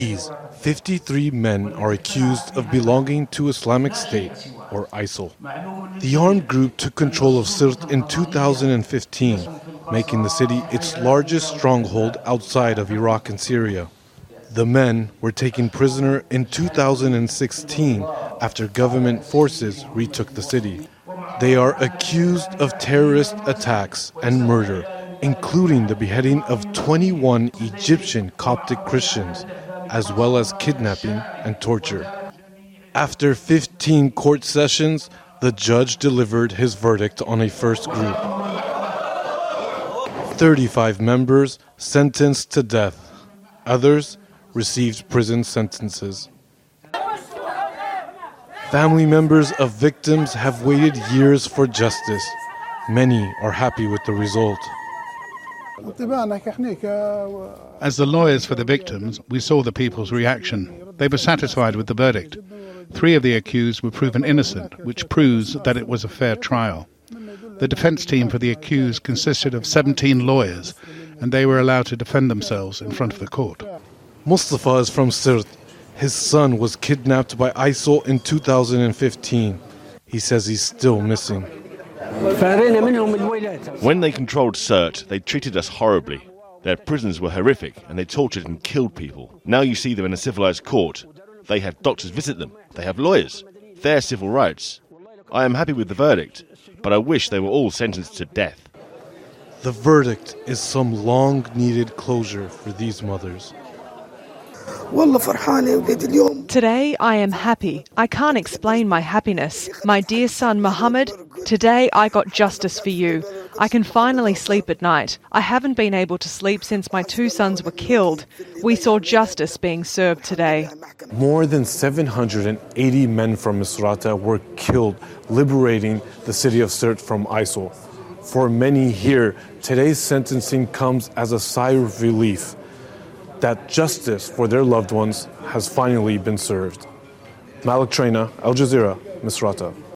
These 53 men are accused of belonging to Islamic State, or ISIL. The armed group took control of Sirte in 2015, making the city its largest stronghold outside of Iraq and Syria. The men were taken prisoner in 2016 after government forces retook the city. They are accused of terrorist attacks and murder, including the beheading of 21 Egyptian Coptic Christians, as well as kidnapping and torture. After 15 court sessions, the judge delivered his verdict on a first group. 35 members sentenced to death. Others received prison sentences. Family members of victims have waited years for justice. Many are happy with the result. As the lawyers for the victims, we saw the people's reaction. They were satisfied with the verdict. 3 of the accused were proven innocent, which proves that it was a fair trial. The defense team for the accused consisted of 17 lawyers, and they were allowed to defend themselves in front of the court. Mustafa is from Sirte. His son was kidnapped by ISIL in 2015. He says he's still missing. When they controlled Sirte, they treated us horribly. Their prisons were horrific, and they tortured and killed people. Now you see them in a civilized court. They have doctors visit them. They have lawyers. Fair civil rights. I am happy with the verdict, but I wish they were all sentenced to death. The verdict is some long-needed closure for these mothers. Today I am happy. I can't explain my happiness. My dear son Muhammad, today I got justice for you. I can finally sleep at night. I haven't been able to sleep since my 2 sons were killed. We saw justice being served today. More than 780 men from Misrata were killed, liberating the city of Sirte from ISIL. For many here, today's sentencing comes as a sigh of relief that justice for their loved ones has finally been served. Malik Traina, Al Jazeera, Misrata.